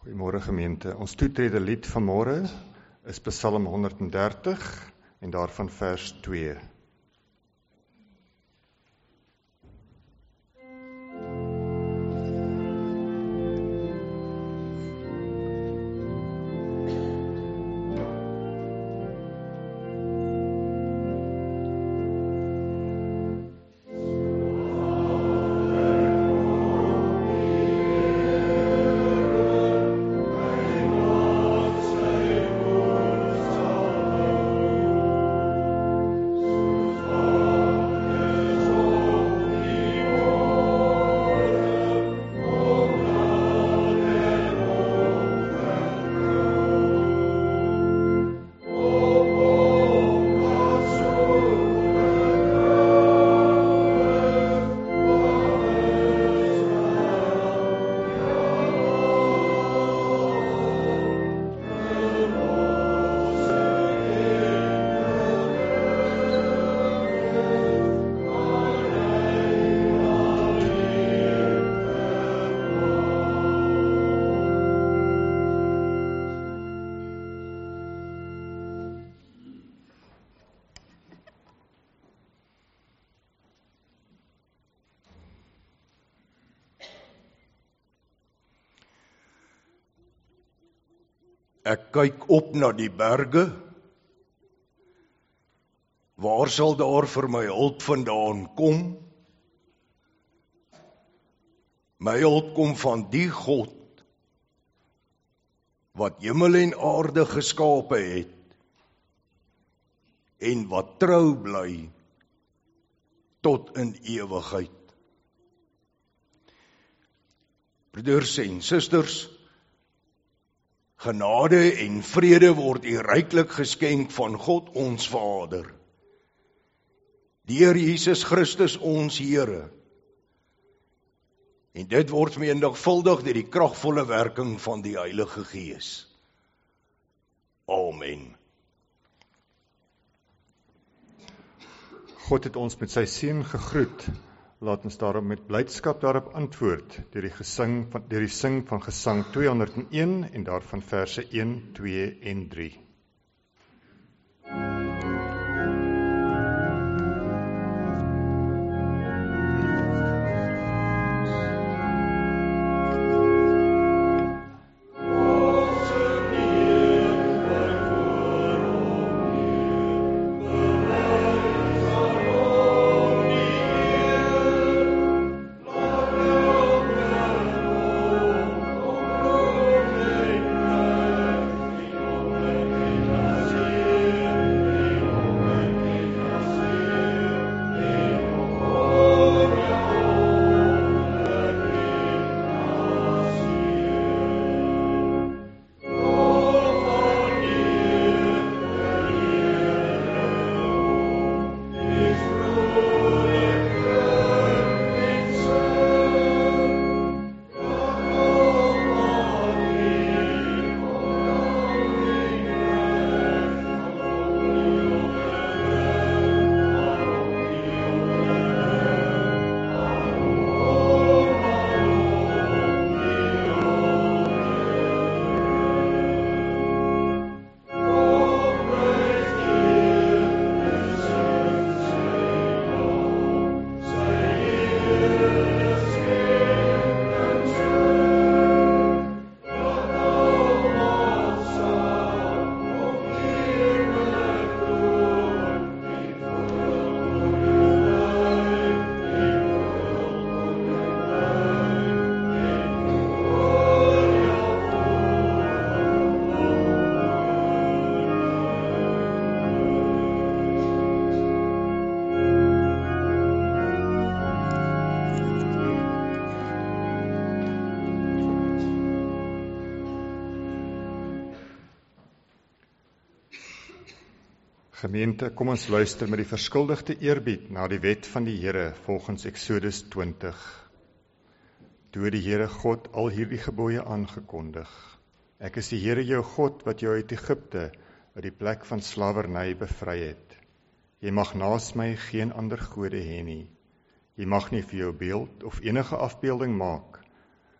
Goeiemôre gemeente. Ons toetrede lied vanmôre is Psalm 130 en daarvan vers 2. Ek kyk op na die berge. Waar sal daar vir my hulp vandaan kom? My hulp kom van die God wat hemel en aarde geskape het en wat trou bly tot in ewigheid. Broeders en susters, genade en vrede word u ryklik geskenk van God ons Vader, deur Jesus Christus ons Here. En dit word menigvuldig deur die kragvolle werking van die Heilige Gees. Amen. God het ons met sy seën gegroet. Laat ons daarom met blydskap daarop antwoord deur die sing van Gesang 201 en daarvan verse 1, 2 en 3. Gemeente, kom ons luister met die verskuldigde eerbied na die wet van die Here volgens Eksodus 20. Toe het die Here God al hierdie gebooie aangekondig. Ek is die Here jou God wat jou uit Egipte, uit die plek van slawerny bevry het. Jy mag naas my geen ander gode hê nie. Jy mag nie vir jou beeld of enige afbeelding maak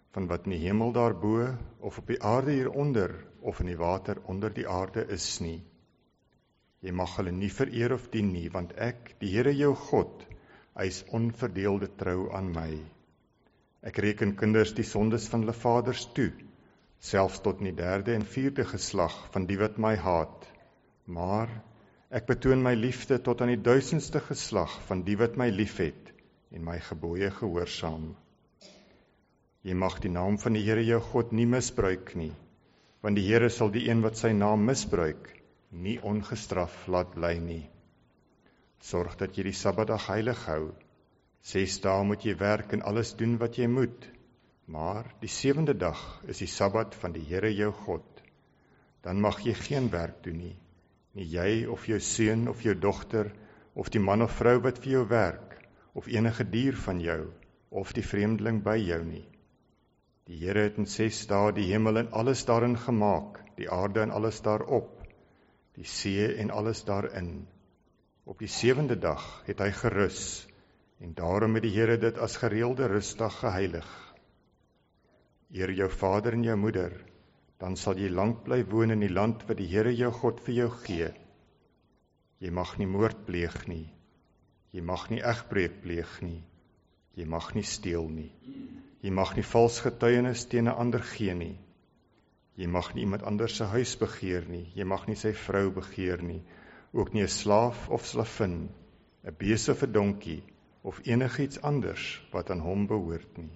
van wat in die hemel daarbo, of op die aarde hieronder, of in die water onder die aarde is nie. Jy mag hulle nie vereer of dien nie, want ek, die Here jou God, eis onverdeelde trou aan my. Ek reken kinders die sondes van hulle vaders toe, selfs tot in die 3de en 4de geslag van die wat my haat. Maar ek betoon my liefde tot aan die 1000ste geslag van die wat my liefhet en my gebooie gehoorsaam. Jy mag die naam van die Here jou God nie misbruik nie, want die Here sal die een wat sy naam misbruik, nie ongestraf laat bly nie. Sorg dat jy die Sabbatdag heilig hou. 6 dae moet jy werk en alles doen wat jy moet, maar die 7de dag is die Sabbat van die Here jou God. Dan mag jy geen werk doen nie, nie jy of jou seun of jou dogter, of die man of vrou wat vir jou werk, of enige dier van jou, of die vreemdeling by jou nie. Die Here het in 6 dae die hemel en alles daarin gemaak, die aarde en alles daarop, die see en alles daarin. Op die 7de dag het hy gerus, en daarom het die Here dit as gereelde rustdag geheilig. Eer jou vader en jou moeder, dan sal jy lank bly woon in die land wat die Here jou God vir jou gee. Jy mag nie moord pleeg nie, jy mag nie egbreek pleeg nie, jy mag nie steel nie, jy mag nie vals getuienis teen 'n ander gee nie, jy mag nie iemand anders se huis begeer nie, jy mag nie sy vrou begeer nie, ook nie 'n slaaf of slavin, 'n bees of 'n donkie, of enigiets anders wat aan hom behoort nie.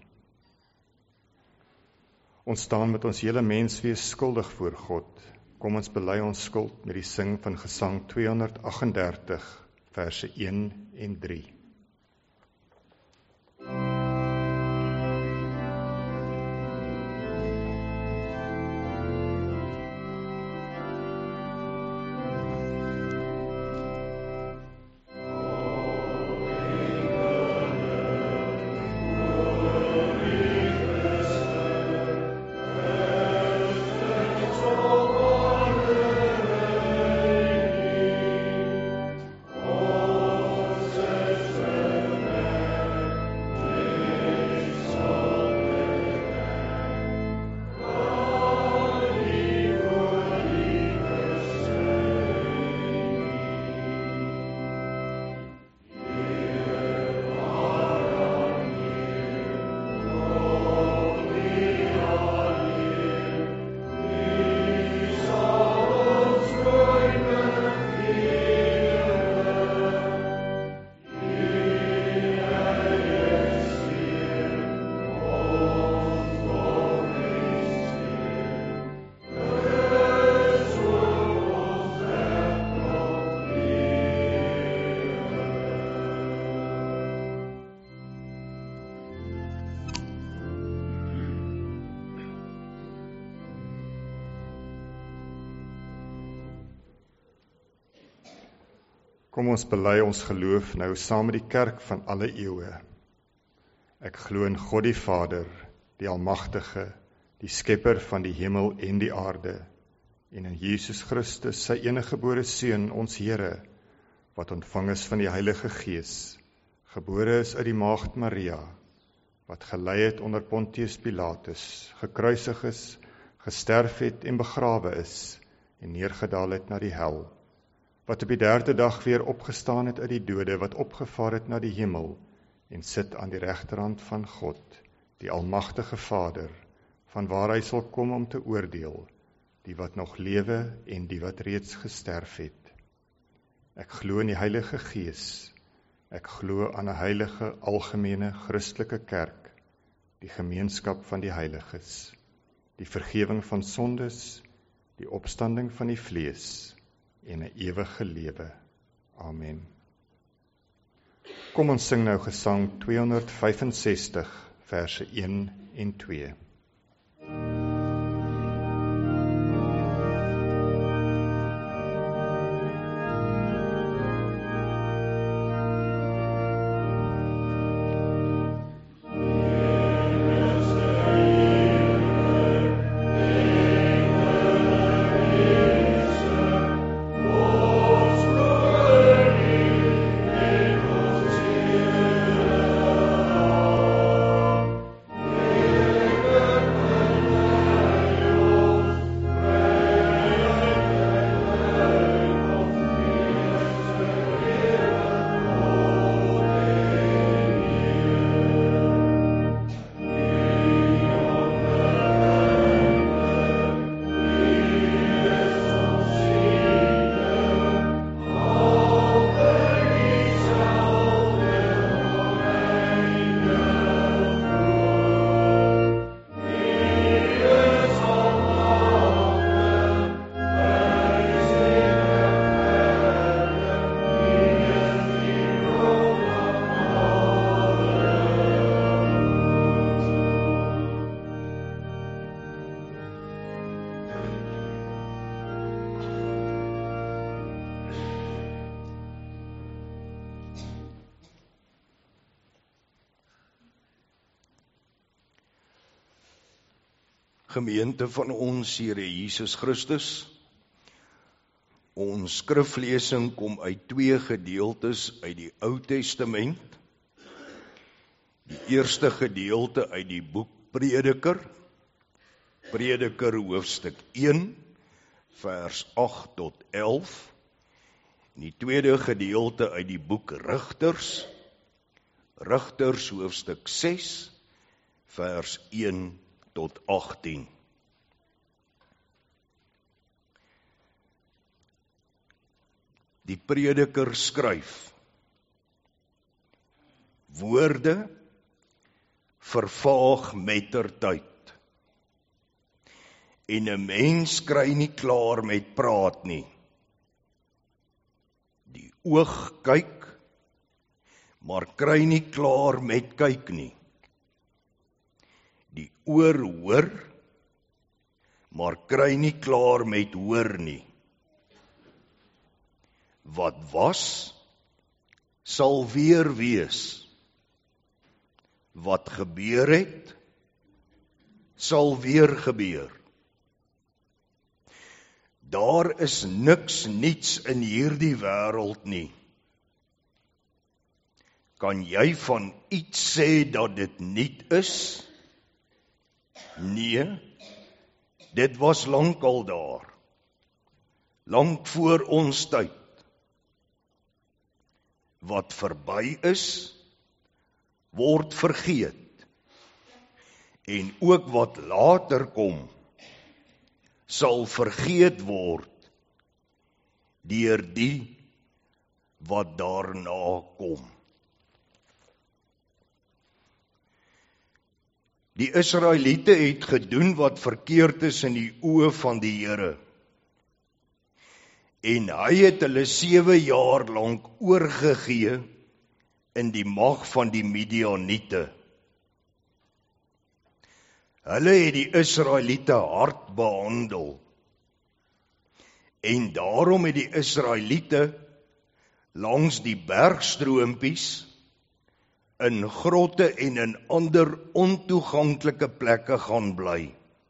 Ons staan met ons hele menswees skuldig voor God. Kom ons bely ons skuld met die sing van Gesang 238, verse 1 en 3. Kom ons bely ons geloof nou saam met die kerk van alle eeue. Ek glo in God die Vader, die Almagtige, die Skepper van die hemel en die aarde, en in Jesus Christus, sy eniggebore Seun, ons Here, wat ontvang is van die Heilige Gees, gebore is uit die maagd Maria, wat gelei het onder Pontius Pilatus, gekruisig is, gesterf het en begrawe is, en neergedaal het na die hel, wat op die 3de dag weer opgestaan het uit die dode, wat opgevaar het na die hemel, en sit aan die regterhand van God, die Almagtige Vader, van waar hy sal kom om te oordeel, die wat nog lewe en die wat reeds gesterf het. Ek glo in die Heilige Gees, ek glo aan 'n heilige, algemene, Christelike kerk, die gemeenskap van die heiliges, die vergifnis van sondes, die opstanding van die vlees, en 'n ewige lewe. Amen. Kom ons sing nou Gesang 265, verse 1 en 2. Gemeente van ons Here Jesus Christus. Ons skriflesing kom uit 2 gedeeltes uit die Ou Testament. Die eerste gedeelte uit die boek Prediker, Prediker hoofstuk 1, vers 8 tot 11. En die tweede gedeelte uit die boek Rigters, Rigters hoofstuk 6, vers 1 tot 18. Die Prediker skryf: Woorde vervaag mettertyd, en 'n mens kry nie klaar met praat nie. Die oog kyk, maar kry nie klaar met kyk nie. Die oor hoor, maar kry nie klaar met hoor nie. Wat was, sal weer wees. Wat gebeur het, sal weer gebeur. Daar is niks niets in hierdie wêreld nie. Kan jy van iets sê dat dit nuut is? Nee, dit was lankal daar, lank voor ons tyd. Wat verby is, word vergeet, en ook wat later kom, sal vergeet word deur die wat daarna kom. Die Israeliete het gedoen wat verkeerd is in die oë van die Here. En hy het hulle 7 jaar lank oorgegee in die mag van die Midianiete. Hulle het die Israeliete hard behandel. En daarom het die Israeliete langs die bergstroompies, in grotte en in ander ontoeganklike plekke gaan bly.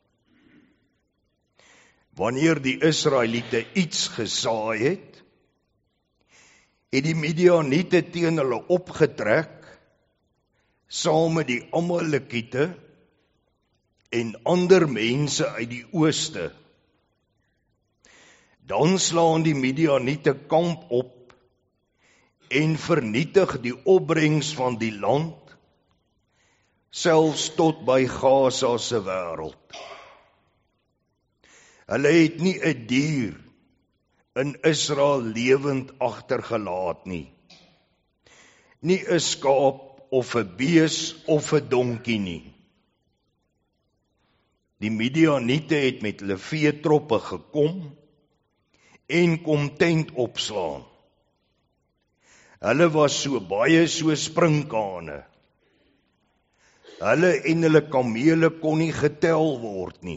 Wanneer die Israeliete iets gesaai het, het die Midianiete teen hulle opgetrek, saam met die Amalekiete en ander mense uit die ooste. Dan slaan die Midianiete kamp op en vernietig die opbrengs van die land, selfs tot by Gaza se wêreld. Hulle het nie 'n dier in Israel lewend agtergelaat nie. Nie 'n skaap of 'n bees of 'n donkie nie. Die Midianiete het met hulle veetroppe gekom en kom tent opslaan. Hulle was so baie so sprinkane. Hulle en hulle kamele kon nie getel word nie.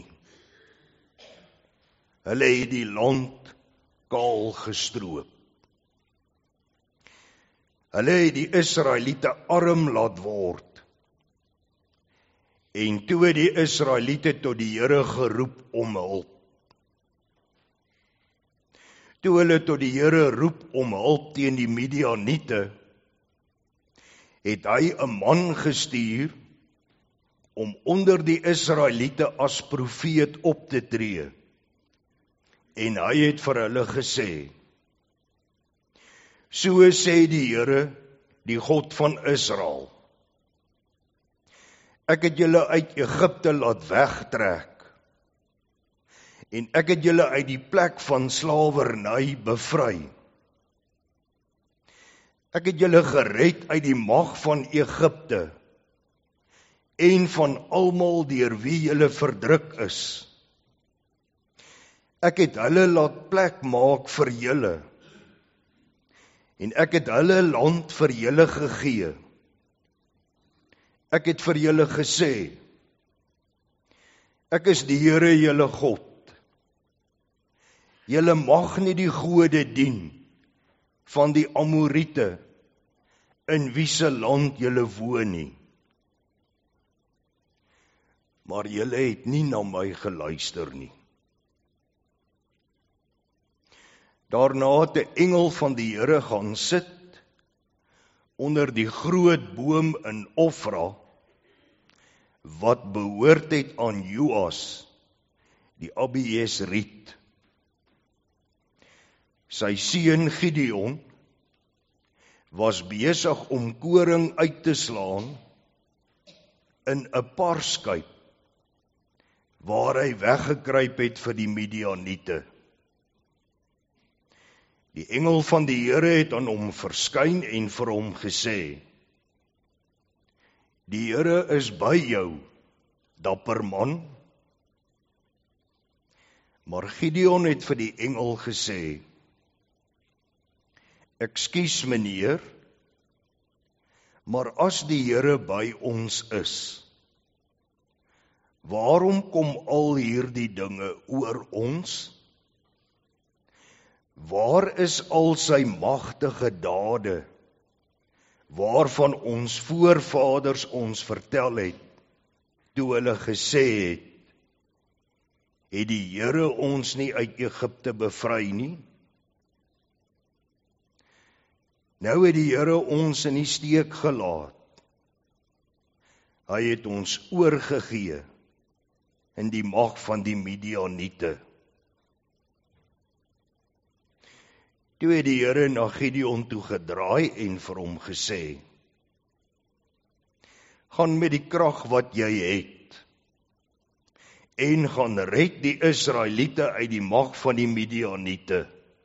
Hulle het die land kaal gestroop. Hulle het die Israeliete arm laat word. En toe het die Israeliete tot die Here geroep om hulp. Toe hulle tot die Here roep om hulp teen die Midianiete, het hy 'n man gestuur om onder die Israeliete as profeet op te tree. En hy het vir hulle gesê: So sê die Here, die God van Israel: Ek het julle uit Egipte laat wegtrek, en ek het julle uit die plek van slawerny bevry. Ek het julle gered uit die mag van Egipte en van almal deur wie julle verdruk is. Ek het hulle laat plek maak vir julle, en ek het hulle land vir julle gegee. Ek het vir julle gesê: Ek is die Here julle God. Julle mag nie die gode dien van die Amoriete, in wie se land julle woon nie. maar julle het nie na my geluister nie. Daarna het 'n engel van die Here gaan sit onder die groot boom in Ofra, wat behoort het aan Joas, die Abiesriet. Sy seun Gideon was besig om koring uit te slaan in 'n parskuip, waar hy weggekruip het vir die Midianiete. Die engel van die Here het aan hom verskyn en vir hom gesê: Die Here is by jou, dapper man. Maar Gideon het vir die engel gesê: Ekskuus meneer, maar as die Here by ons is, waarom kom al hierdie dinge oor ons? Waar is al sy magtige dade, waarvan ons voorvaders ons vertel het, toe hulle gesê het die Here ons nie uit Egipte bevry nie? Nou het die Here ons in die steek gelaat. Hy het ons oorgegee in die mag van die Midianiete. Toe het die Here na Gideon toe gedraai en vir hom gesê: Gaan met die krag wat jy het en gaan red die Israeliete uit die mag van die Midianiete.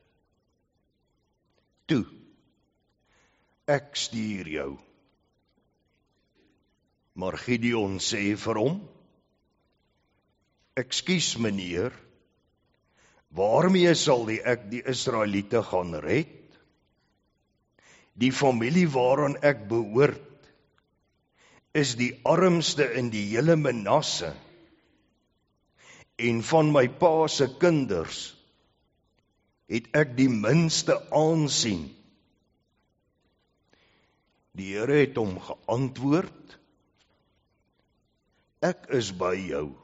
Toe, ek stuur jou. Maar Gideon sê vir hom: Ekskuus meneer, waarmee sal ek die Israeliete gaan red? Die familie waaraan ek behoort, is die armste in die hele Manasse, en van my pa se kinders het ek die minste aansien. Die Here het hom geantwoord: Ek is by jou,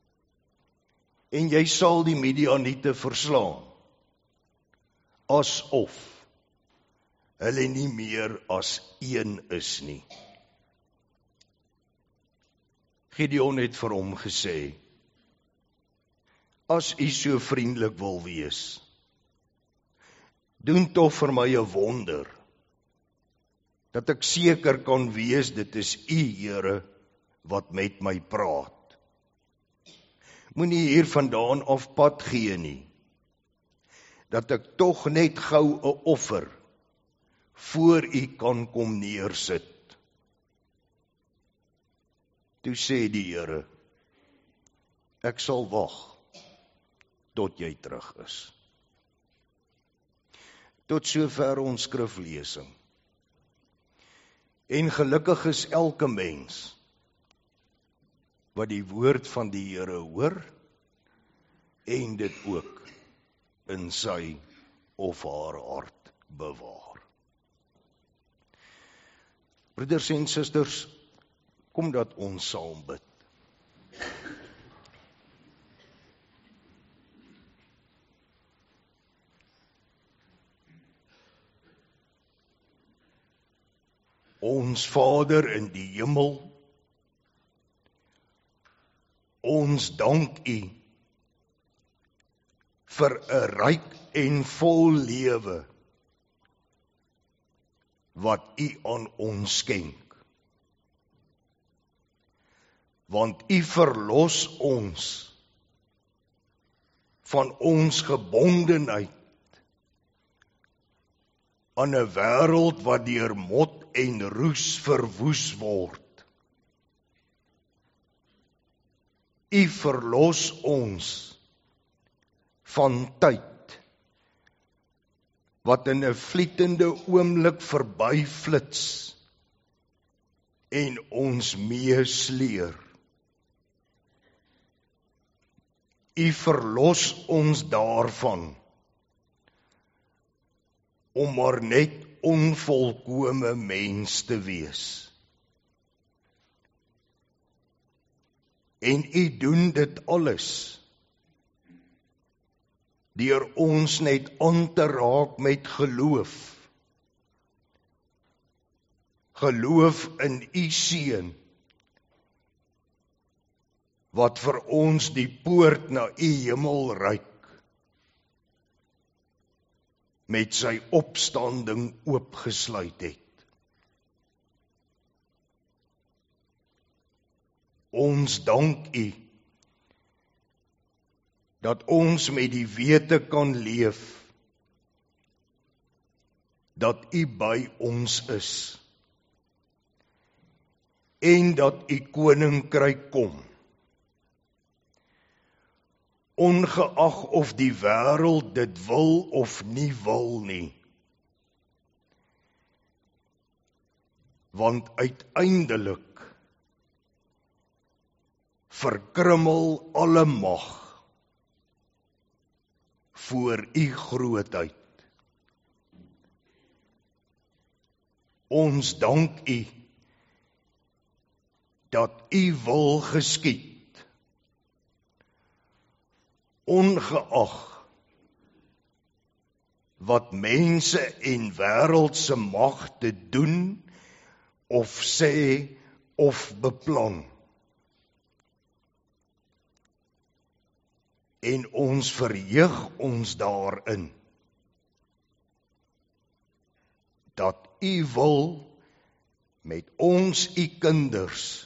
en jy sal die Midianiete verslaan, asof hulle nie meer as een is nie. Gideon het vir hom gesê: As u so vriendelik wil wees, doen tog vir my 'n wonder, dat ek seker kan wees dit is u, Here, wat met my praat. Moenie hier vandaan af pad gee nie, dat ek tog net gou 'n offer voor u kan kom neersit. Toe sê die Here: Ek sal wag tot jy terug is. Tot sover ons skriflesing. En gelukkig is elke mens wat die woord van die Here hoor en dit ook in sy of haar hart bewaar. Broeders en susters, kom dat ons saam bid. Ons Vader in die hemel, ons dank U vir 'n ryk en vol lewe wat U aan ons skenk. Want U verlos ons van ons gebondenheid aan 'n wêreld wat deur mot en roes verwoes word. U verlos ons van tyd wat in 'n vlietende oomblik verbyflits en ons meesleer. U verlos ons daarvan om maar net onvolkome mens te wees. En U doen dit alles deur ons net aan te raak met geloof. Geloof in U Seun, wat vir ons die poort na U hemelryk met sy opstanding oopgesluit het. Ons dank U dat ons met die wete kan leef dat U by ons is en dat U koninkryk kom. Ongeag of die wêreld dit wil of nie wil nie. Want uiteindelik verkrummel alle mag voor U grootheid. Ons dank U dat U wil geskied, ongeag wat mense en wêreldse magte doen of sê of beplan. En ons verheug ons daarin dat U wil met ons U kinders,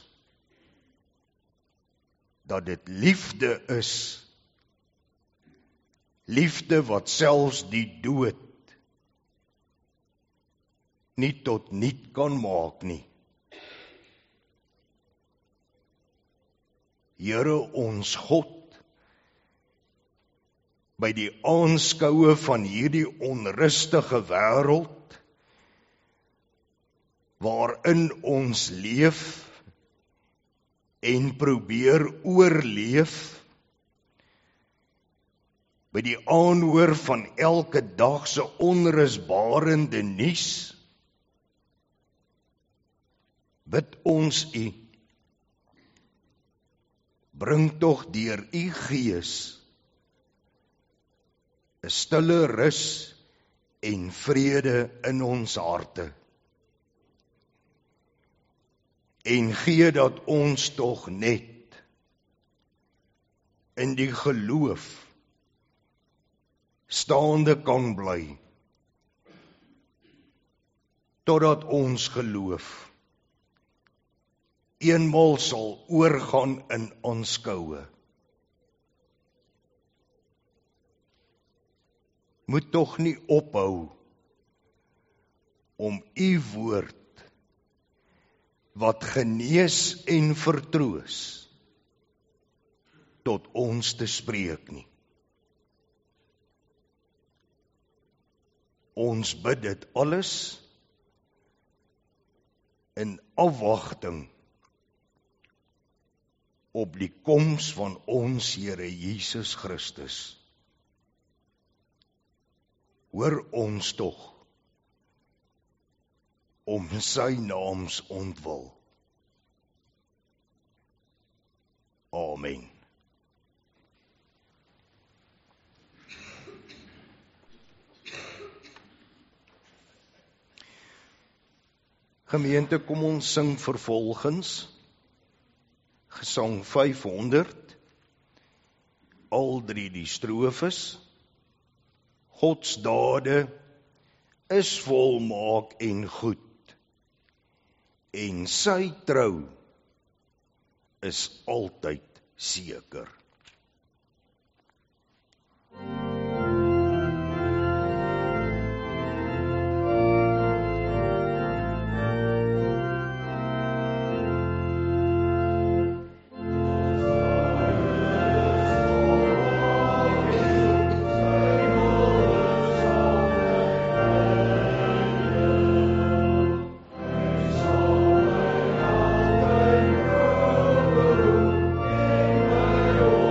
dat dit liefde is, liefde wat selfs die dood nie tot niet kan maak nie. Here ons God, by die aanskoue van hierdie onrustige wêreld, waarin ons leef en probeer oorleef, by die aanhoor van elke dag se onrusbarende nuus, bid ons U, bring tog deur U Gees 'n stille rus en vrede in ons harte. En gee dat ons tog net in die geloof staande kan bly, totdat ons geloof eenmaal sal oorgaan in aanskoue. Moet tog nie ophou om U woord wat genees en vertroos tot ons te spreek nie. Ons bid dit alles in afwagting op die koms van ons Here Jesus Christus. Hoor ons tog om sy naams ontwil. Amen. Gemeente, kom ons sing vervolgens Gesang 500, al 3 die strofes. Gods dade is volmaak en goed, en sy trou is altyd seker. Oh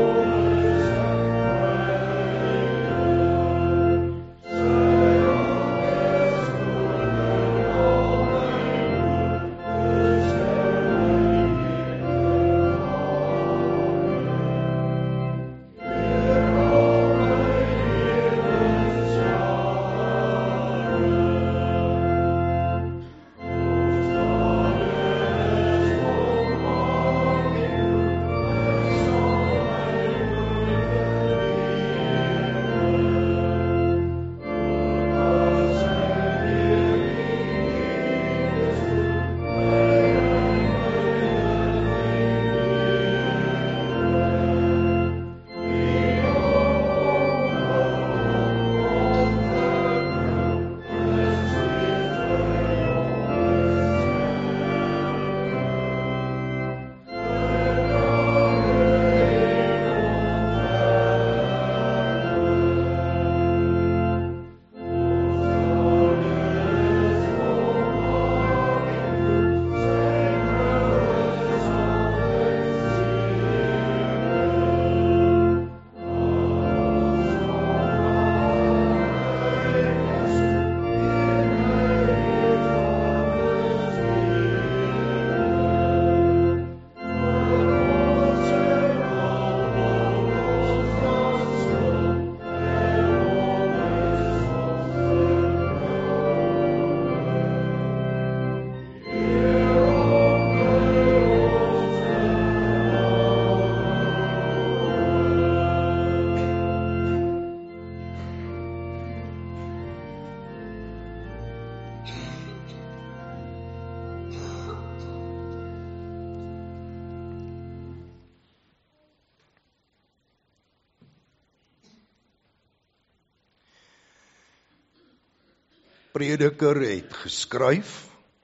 Prediker het geskryf.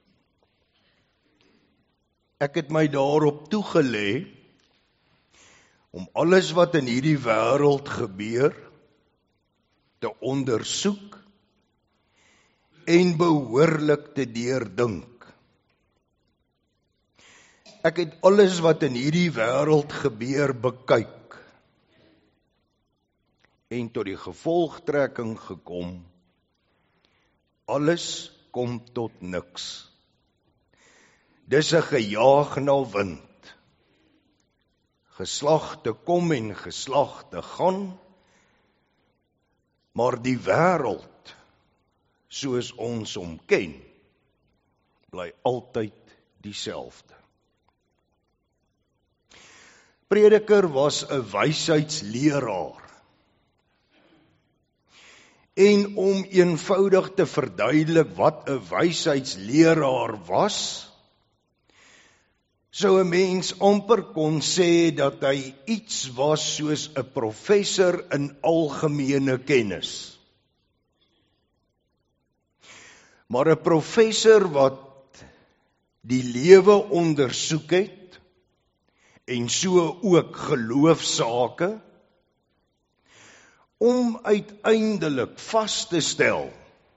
Ek het my daarop toegelê om alles wat in hierdie wêreld gebeur te ondersoek en behoorlik te deurdink. Ek het alles wat in hierdie wêreld gebeur bekyk en tot die gevolgtrekking gekom, alles kom tot niks. Dis 'n gejaag na wind. Geslagte kom en geslagte gaan, maar die wêreld, soos ons hom ken, bly altyd dieselfde. Prediker was 'n wysheidsleraar. En om eenvoudig te verduidelik wat 'n wysheidsleraar was, sou 'n mens amper kon sê dat hy iets was soos 'n professor in algemene kennis. Maar 'n professor wat die lewe ondersoek het en so ook geloofsake, om uiteindelik vas te stel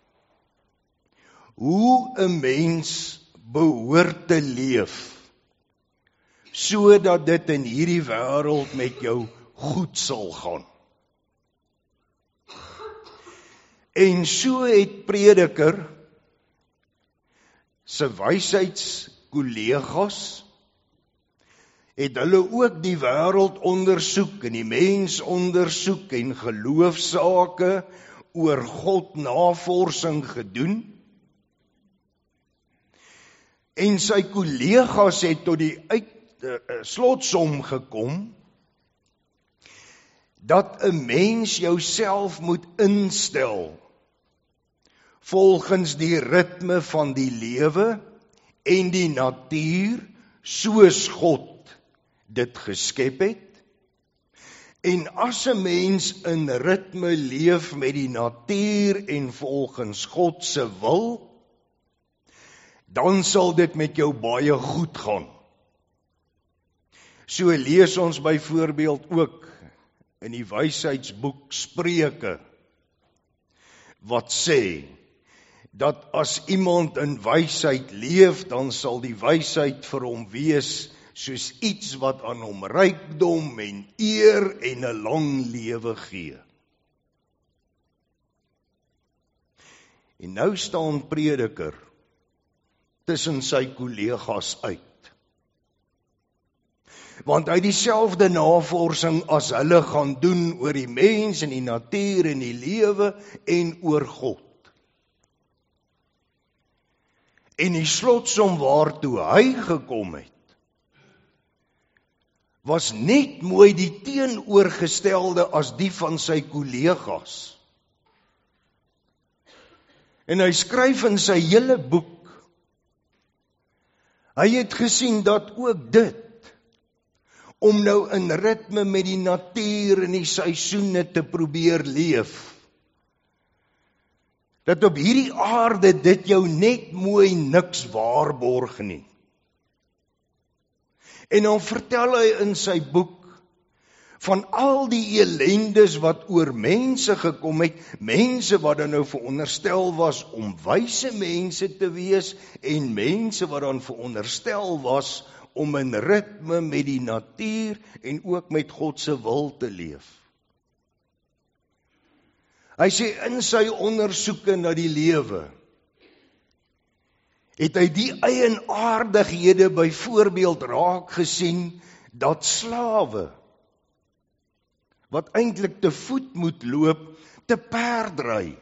hoe 'n mens behoort te leef, sodat dit in hierdie wêreld met jou goed sal gaan. En so het Prediker se wysheidskollegas, het hulle ook die wêreld ondersoek en die mens ondersoek en geloofsake oor God navorsing gedoen. En sy kollegas het tot die slotsom gekom dat 'n mens jouself moet instel volgens die ritme van die lewe en die natuur soos God dit geskep het. En as 'n mens in ritme leef met die natuur en volgens God se wil, dan sal dit met jou baie goed gaan. So lees ons byvoorbeeld ook in die wysheidsboek Spreuke, wat sê, dat as iemand in wysheid leef, dan sal die wysheid vir hom wees soos iets wat aan hom rykdom en eer en 'n lang lewe gee. En nou staan Prediker tussen sy kollegas uit. Want hy dieselfde navorsing as hulle gaan doen oor die mens en die natuur en die lewe en oor God. En die slotsom waartoe hy gekom het, was net mooi die teenoorgestelde as die van sy kollegas. En hy skryf in sy hele boek, hy het gesien dat ook dit, om nou in ritme met die natuur en die seisoene te probeer leef, dat op hierdie aarde dit jou net mooi niks waarborg nie. En dan vertel hy in sy boek van al die elendes wat oor mense gekom het, mense wat dan nou veronderstel was om wyse mense te wees, en mense wat dan veronderstel was om in ritme met die natuur en ook met God se wil te leef. Hy sê in sy ondersoeke na die lewe, het hy die eienaardighede byvoorbeeld raak gesien, dat slawe, wat eintlik te voet moet loop, te perd ry,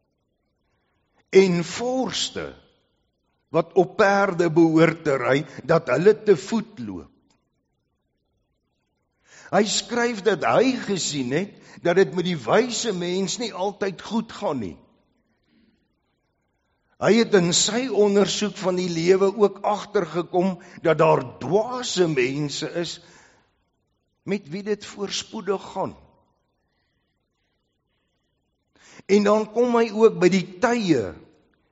en vorste, wat op perde behoort te ry, dat hulle te voet loop. Hy skryf dat hy gesien het, dat dit met die wyse mens nie altyd goed gaan nie. Hy het in sy ondersoek van die lewe ook agtergekom, dat daar dwaase mense is, met wie dit voorspoedig gaan. En dan kom hy ook by die tye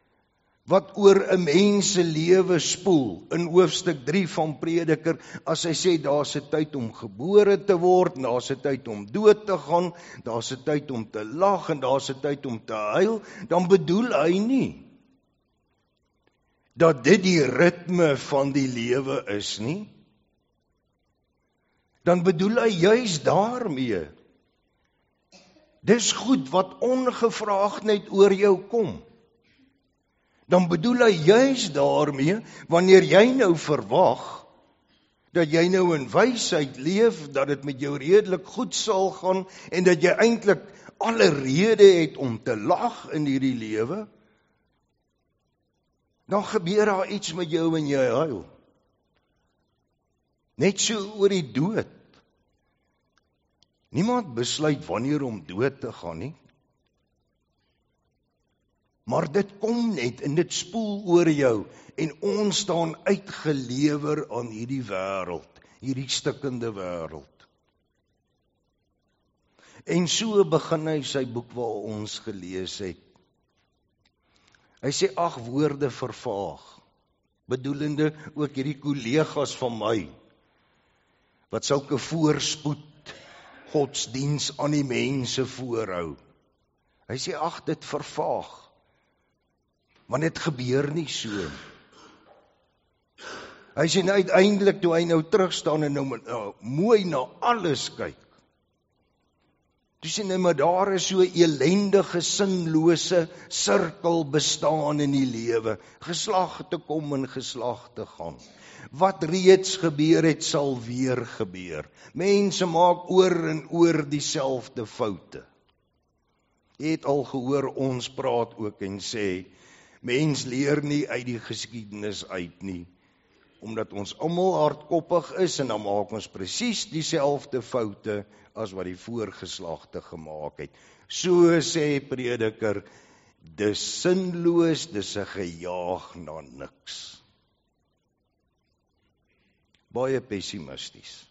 wat oor 'n mens se lewe spoel, in hoofstuk 3 van Prediker, as hy sê, daar's 'n tyd om gebore te word, daar's 'n tyd om dood te gaan, daar's 'n tyd om te lag, en daar's 'n tyd om te huil, dan bedoel hy nie, dat dit die ritme van die lewe is nie, dan bedoel hy juis daarmee, dis goed wat ongevraagd net oor jou kom. Dan bedoel hy juis daarmee, wanneer jy nou verwag, dat jy nou in wysheid leef, dat dit met jou redelik goed sal gaan, en dat jy eintlik alle rede het om te lag in hierdie lewe, dan gebeur daar iets met jou en jy huil. Net so oor die dood. Niemand besluit wanneer om dood te gaan nie. Maar dit kom net en dit spoel oor jou en ons staan uitgelewer aan hierdie wêreld, hierdie stikkende wêreld. En so begin hy sy boek waar ons gelees het. Hy sê 8 woorde vervaag, bedoelende ook hierdie kollegas van my, wat sulke voorspoed godsdiens aan die mense voorhou. Hy sê, ag, dit vervaag, want dit gebeur nie so. Hy sê, nou uiteindelik, toe hy nou terugstaan en nou mooi na alles kyk, toe sê hy, maar daar is so elendige, sinlose sirkel bestaan in die lewe, geslag te kom en geslag te gaan. Wat reeds gebeur het, sal weer gebeur. Mense maak oor en oor dieselfde foute. Jy het al gehoor, ons praat ook en sê, mens leer nie uit die geskiedenis uit nie, omdat ons almal hardkoppig is en dan maak ons presies dieselfde foute as wat die voorgeslagte gemaak het. So sê Prediker, dis sinloos, dis 'n gejaag na niks. Baie pessimisties.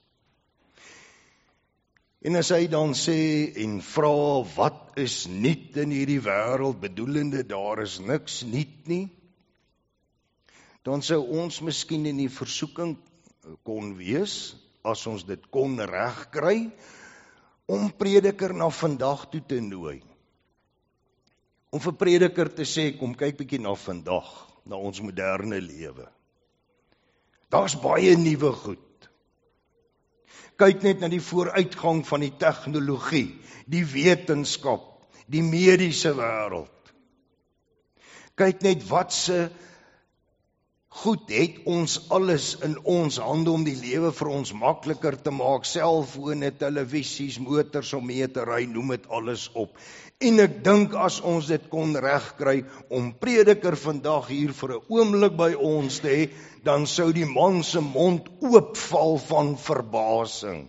En as hy dan sê en vra, wat is nuut in hierdie wêreld, bedoelende daar is niks nuut nie, dan sou ons miskien in die versoeking kon wees, as ons dit kon regkry, om Prediker na vandag toe te nooi. Om vir Prediker te sê, kom kyk bietjie na vandag, na ons moderne lewe. Daar's baie nuwe goed. Kyk net na die vooruitgang van die tegnologie, die wetenskap, die mediese wêreld. Kyk net wat se goed het ons alles in ons hande om die lewe vir ons makliker te maak, selfone, televisies, motors om mee te ry, noem dit alles op. En ek dink as ons dit kon regkry om Prediker vandag hier vir 'n oomblik by ons te hê, dan sou die man se mond oopval van verbasing.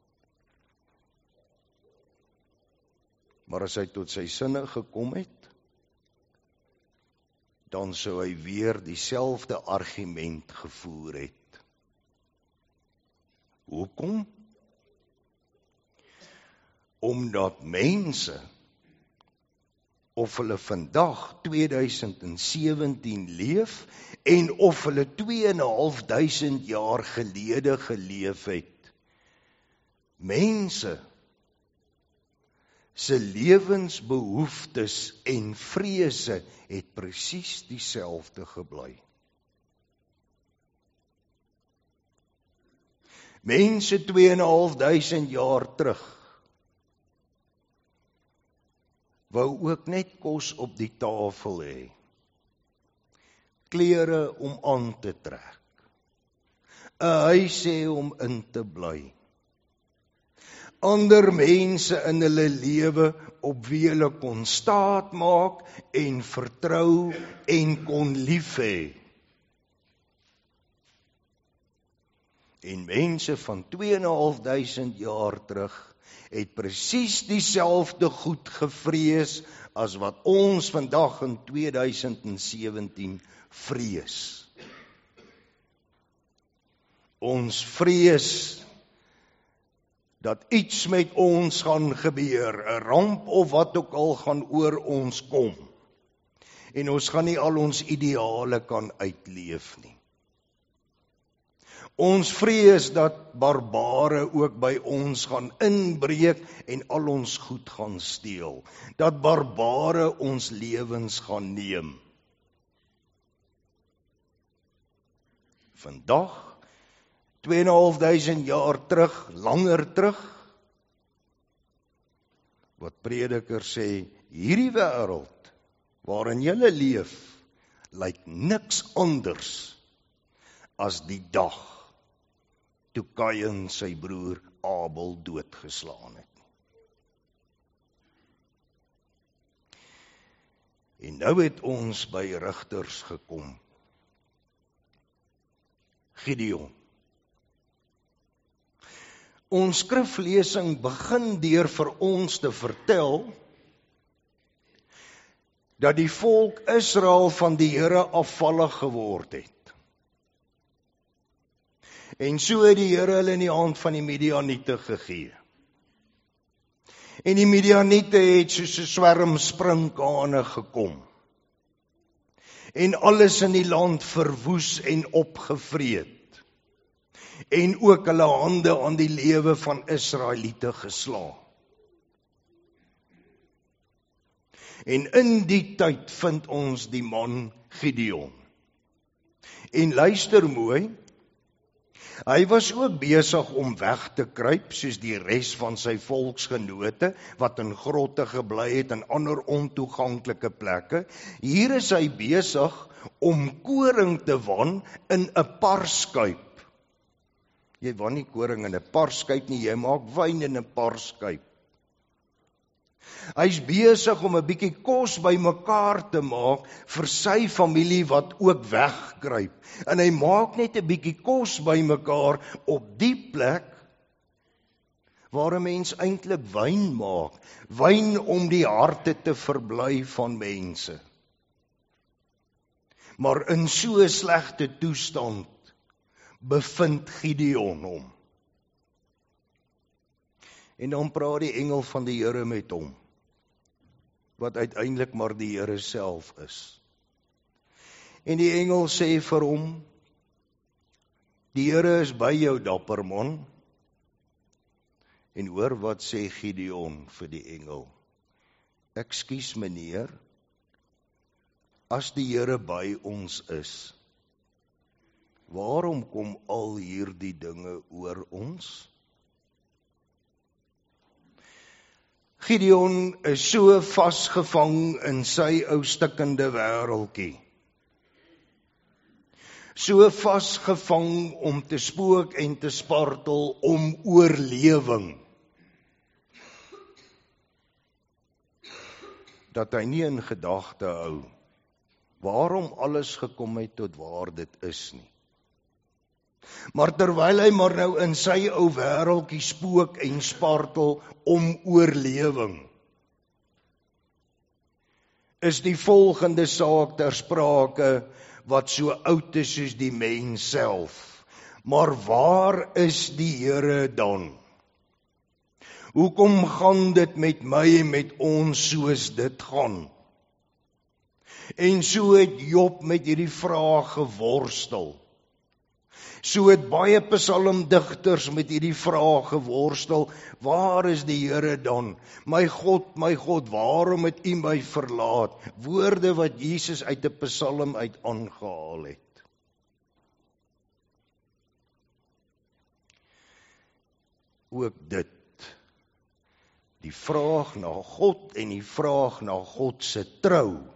Maar as hy tot sy sinne gekom het, dan sou hy weer dieselfde argument gevoer het. Hoekom? Omdat mense, of hulle vandag 2017 leef, en of hulle 2500 jaar gelede geleef het, mense se lewensbehoeftes en vrese het presies dieselfde gebly. Mense 2500 jaar terug wou ook net kos op die tafel hê, klere om aan te trek, 'n huis hê om in te bly, ander mense in hulle lewe op wie hulle kon staat maak en vertrou en kon lief hê. En mense van 2500 jaar terug het presies dieselfde goed gevrees as wat ons vandag in 2017 vrees. Ons vrees dat iets met ons gaan gebeur, 'n ramp of wat ook al gaan oor ons kom. En ons gaan nie al ons ideale kan uitleef nie. Ons vrees dat barbare ook by ons gaan inbreek en al ons goed gaan steel. Dat barbare ons lewens gaan neem. Vandag, 2.500 jaar terug, langer terug, wat Prediker sê, hierdie wêreld waarin julle leef, lyk niks anders as die dag toe Kain sy broer Abel doodgeslaan het. En nou het ons by Rigters gekom. Gideon. Ons skriflesing begin deur vir ons te vertel dat die volk Israel van die Here afvallig geword het. En so het die Here hulle in die hand van die Midianiete gegee. En die Midianiete het soos 'n swerm sprinkane gekom. En alles in die land verwoes en opgevreet. En ook hulle hande aan die lewe van Israeliete geslaan. En in die tyd vind ons die man Gideon. En luister mooi, hy was ook besig om weg te kruip, soos die res van sy volksgenote, wat in grotte gebly het en ander ontoeganklike plekke. Hier is hy besig om koring te wan in 'n parskuip. Jy wan nie koring in 'n parskuip nie, jy maak wyn in 'n parskuip. Hy's besig om 'n bietjie kos bymekaar te maak vir sy familie wat ook wegkruip. En hy maak net 'n bietjie kos bymekaar op die plek waar 'n mens eintlik wyn maak. Wyn om die harte te verbly van mense. Maar in so 'n slegte toestand bevind Gideon hom. En dan praat die engel van die Here met hom, wat uiteindelik maar die Here self is. En die engel sê vir hom, die Here is by jou, dapper man. En hoor wat sê Gideon vir die engel. Ekskuus meneer, as die Here by ons is, waarom kom al hierdie dinge oor ons? Gideon is so vasgevang in sy ou stikkende wêreldjie. So vasgevang om te spook en te spartel om oorlewing, dat hy nie in gedagte hou waarom alles gekom het tot waar dit is nie. Maar terwyl hy maar nou in sy ou wêreldjie spook en spartel om oorlewing, is die volgende saak ter sprake wat so oud is soos die mens self. Maar waar is die Here dan? Hoekom gaan dit met my en met ons soos dit gaan? En so het Job met hierdie vraag geworstel. So het baie psalmdigters met hierdie vraag geworstel, waar is die Here dan? My God, waarom het U my verlaat? Woorde wat Jesus uit 'n psalm uit aangehaal het. Ook dit, die vraag na God en die vraag na God se trou,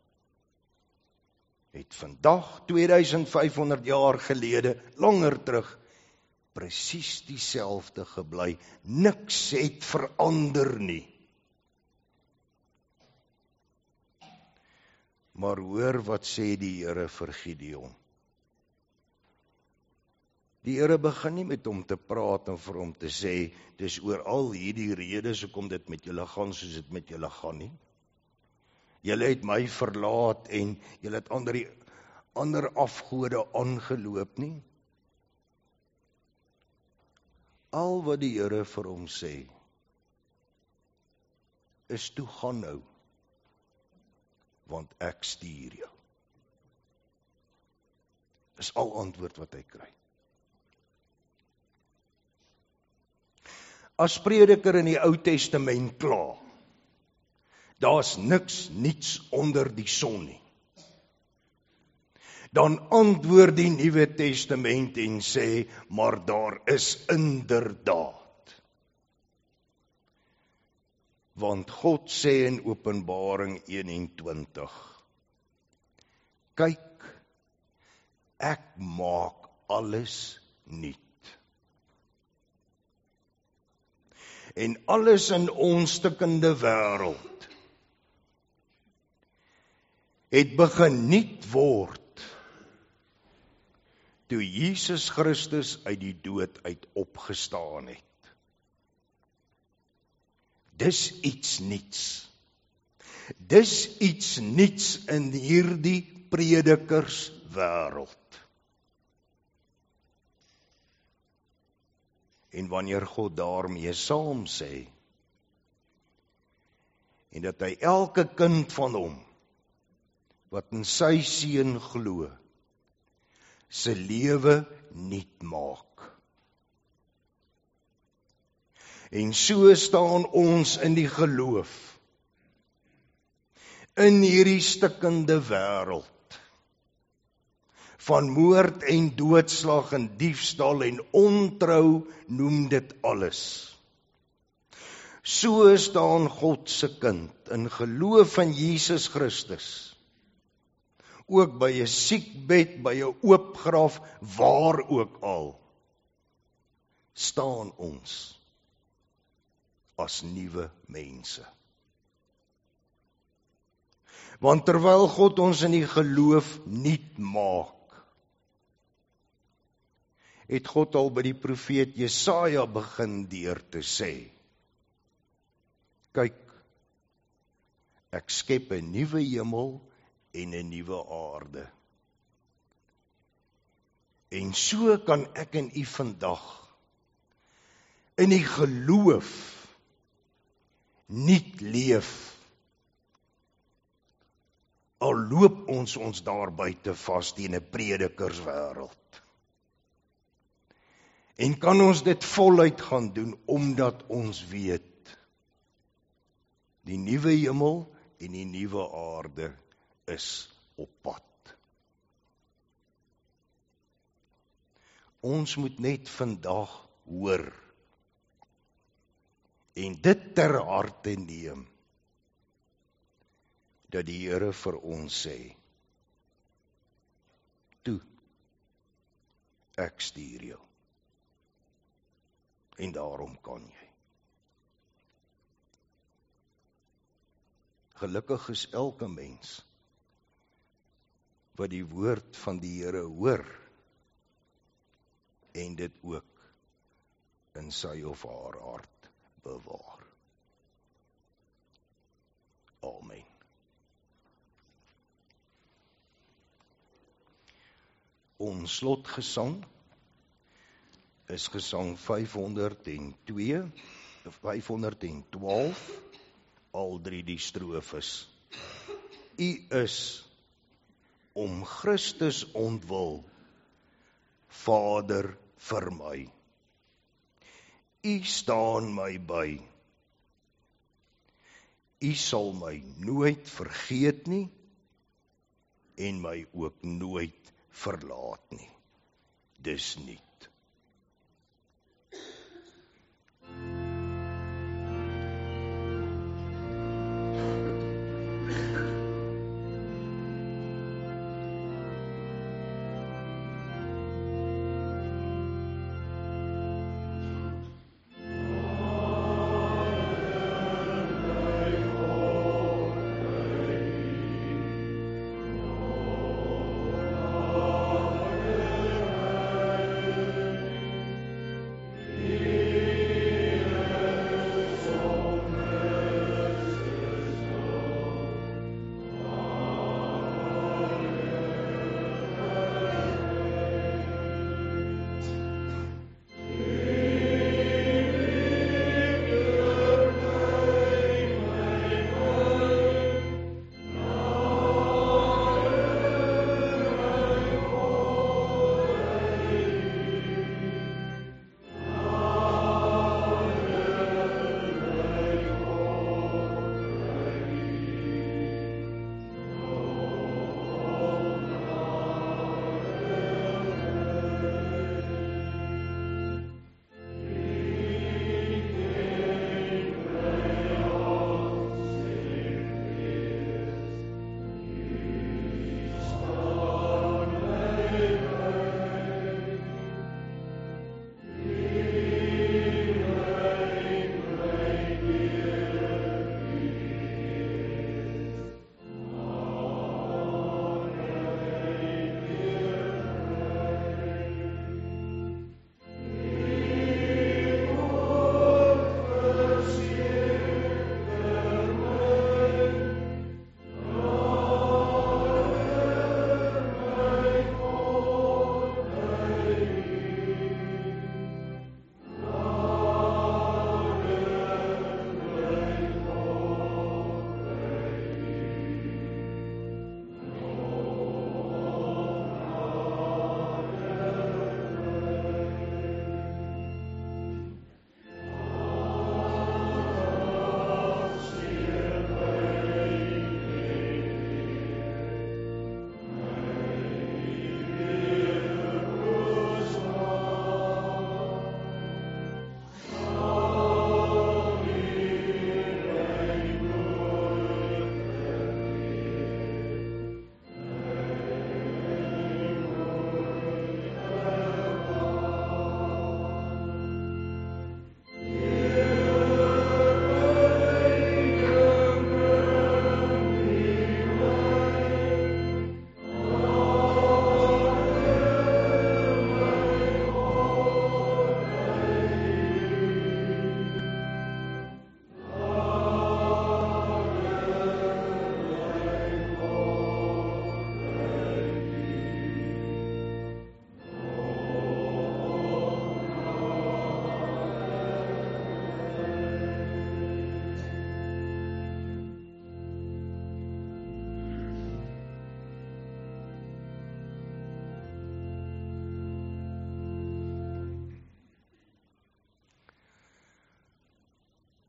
het vandag, 2500 jaar gelede, langer terug, presies dieselfde gebly. Niks het verander nie. Maar hoor wat sê die Here vir Gideon. Die Here begin nie met hom te praat en vir hom te sê, dis oor al hierdie redes hoekom dit met julle gaan soos dit met julle gaan nie. Julle het my verlaat en julle het ander afgode aangeloop nie. Al wat die Here vir hom sê, is toe gaan nou. want ek stuur jou. Dis al antwoord wat hy kry. As prediker in die Ou Testament kla, daar's niks niets onder die son nie. Dan antwoord die Nuwe Testament en sê, maar daar is inderdaad. Want God sê in Openbaring 21, kyk, ek maak alles nuut. En alles in ons stikkende wêreld het begin nuut word toe Jesus Christus uit die dood uit opgestaan het. Dis iets niets. Dis iets niets in hierdie predikerswêreld. En wanneer God daarmee saam sê, en dat hy elke kind van hom, wat in sy seun glo, se lewe nuut maak. En so staan ons in die geloof, in hierdie stikkende wêreld, van moord en doodslag en diefstal en ontrou, noem dit alles. So staan God se kind in geloof in Jesus Christus, ook by 'n siekbed, by 'n oop graf, waar ook al, staan ons as nuwe mense. Want terwyl God ons in die geloof nuut maak, het God al by die profeet Jesaja begin deur te sê, kyk, ek skep 'n nuwe hemel en 'n nuwe aarde. En so kan ek en u vandag in die geloof nuut leef. Al loop ons daar buite vas teen 'n predikerswêreld. En kan ons dit voluit gaan doen, omdat ons weet, die nuwe hemel en die nuwe aarde is op pad. Ons moet net vandag hoor, en dit ter harte neem, dat die Here vir ons sê, toe, ek stuur jou. En daarom kan jy. Gelukkig is elke mens wat die woord van die Here hoor en dit ook in sy of haar hart bewaar. Amen. Ons slotgesang is gesang 502, 512, al drie die strofes. U is om Christus ontwil, Vader vir my. U staan my by. U sal my nooit vergeet nie, en my ook nooit verlaat nie. Dis nie.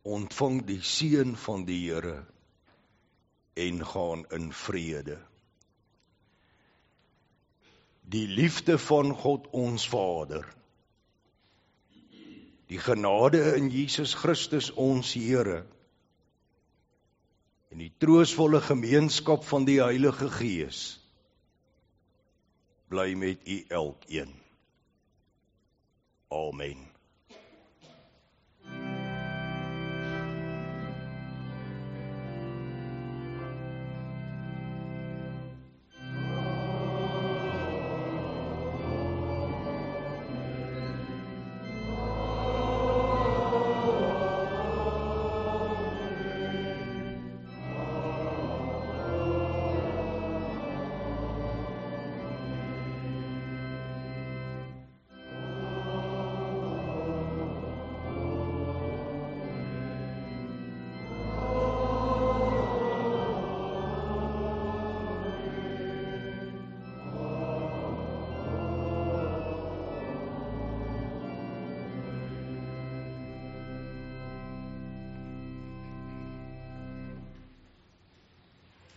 ontvang die seën van die Here en gaan in vrede. Die liefde van God ons Vader, die genade in Jesus Christus ons Here, en die troostvolle gemeenskap van die Heilige Gees, bly met u elkeen. Amen.